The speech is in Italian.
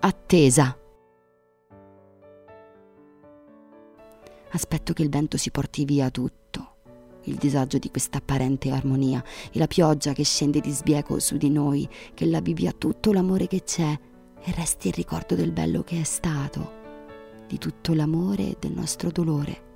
attesa. Aspetto che il vento si porti via tutto, il disagio di questa apparente armonia, e la pioggia che scende di sbieco su di noi, che lavi via tutto l'amore che c'è e resti il ricordo del bello che è stato, di tutto l'amore e del nostro dolore.